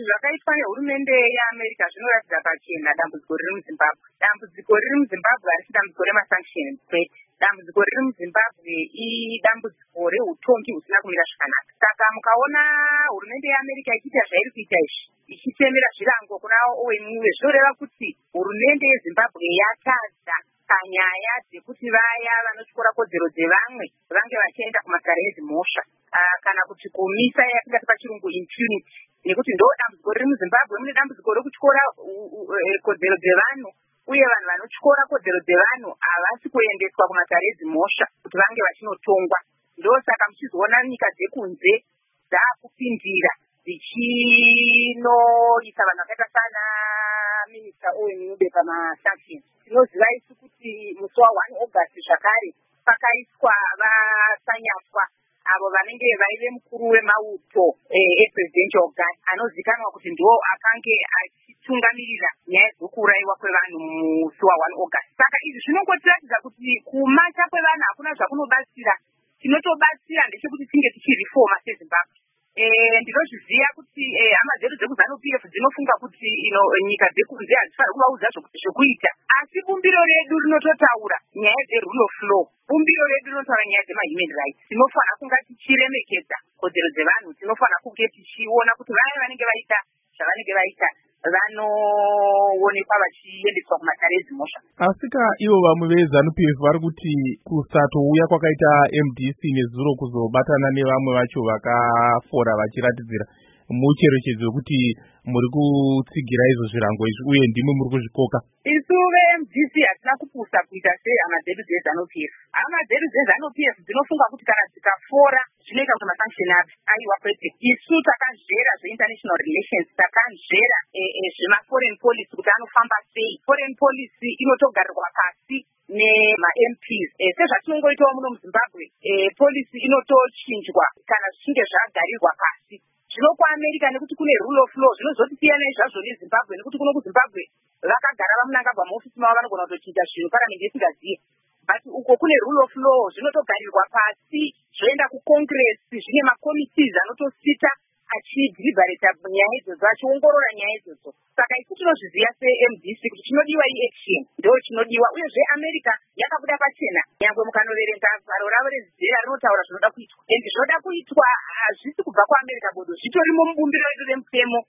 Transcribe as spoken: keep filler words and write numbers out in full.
zvakaitwa nehurumende yeAmerica zvinoratidza pachena dambudziko riri muZimbabwe. Dambudziko riri muZimbabwe harisi dambudziko remasanctions kwete. Dambudziko riri muZimbabwe idambudziko reutongi husina kumira zvakanaka. Saka mukaona hurumende yeAmerica ichiita zvairi kuita izvi, ichitemera zvirango kuna Owen Mwiwe, zvinoreva kuti hurumende yeZimbabwe yatadza panyaya dzekuti vaya vanotyora kodzero dzevamwe vange vachienda kumasare ezimhosva, kana kuti kumisa yatingati pachirungu impunity, nekuti ndo dambudziko riri muZimbabwe. Mune dambudziko rekutyora kodzero dzevanhu, uye vanhu vanotyora kodzero dzevanhu havasi kuendeswa kumasare ezimhosva kuti vange vachinotongwa. Ndosaka muchizoona nyika dzekunze dzaakupindira dzichinoisa vanhu vakaita sana minista Owen Mwiwe pamasanctions. Tinoziva isu kuti musi wa1 August zvakare pakaiswa vasanyatwa avo vanenge vaive mukuru wemauto epresidential guard anozikanwa kuti ndiwo akange achitungamirira nyaya dzokuurayiwa kwevanhu musi wa1 August. Saka izvi zvinongotiratidza kuti kumacha kwevanhu hakuna zvakunobatsira. Chinotobatsira ndechekuti tinge tichirifoma seZimbabwe. Ndinozviziva kuti hama dzedu dzekuZANU-P F dzinofunga kuti nyika dzekunze hadzifaniri kuvaudza zvokuita, asi bumbiro redu rinototaura nyaya dzerule of law. Bumbiro redu rinotaura nyaya dzemahuman rights. Tinofanira kunga tichiremekedza kodzero dzevanhu. Tinofanira kunge tichiona kuti vaya vanenge vaita zvavanenge vaita vanoonekwa vachiendeswa kumasare ezimhosva. Asika ivo vamwe veZANU-P F vari kuti kusatouya kwakaita M D C nezuro kuzobatana nevamwe vacho vakafora vachiratidzira mucherechedzo wekuti muri kutsigira izvo zvirango izvi uye ndimwe muri kuzvikoka. Isu ve-M D C hatina kupusa kuita sehama dzedu dzeZANU-P F. Hama dzedu dzeZANU-P F dzinofunga kuti kana dzikafora zvinoita kuti masanction api aiwa kwete. Isu takazvera zve-international relations, takazvera zvema-foreign policy kuti anofamba sei. Foreign policy inotogarirwa pasi nema-M Ps. Sezvatinongoitawo muno muZimbabwe, policy inotochinjwa kana zvichinge zvagarirwa pasi. Zvino kuAmerica nekuti kune rule of law zvinozotosiyana izvazvo neZimbabwe, nekuti kuno kuZimbabwe vakagara vamunangagwa muofisi mavo vanogona kutochinja zvinhu paramendi isingaziye. But uko kune rule of law zvinotogarirwa pasi, zvoenda kuCongress, zvine makomitees anotosita achidhilibareta nyaya idzodzo, achiongorora nyaya idzodzo. Saka isu tinozviziva se-M D C kuti chinodiwa i-action, ndo chinodiwa. Uyezve America yakabuda pachena, nyangwe mukanoverenga gwaro ravo rezizera rinotaura zvinoda kuitwa. Endi zvoda kuitwa hazvisi kubva kuAmerica bodo, zvitorimo mubumbiro redu remutemo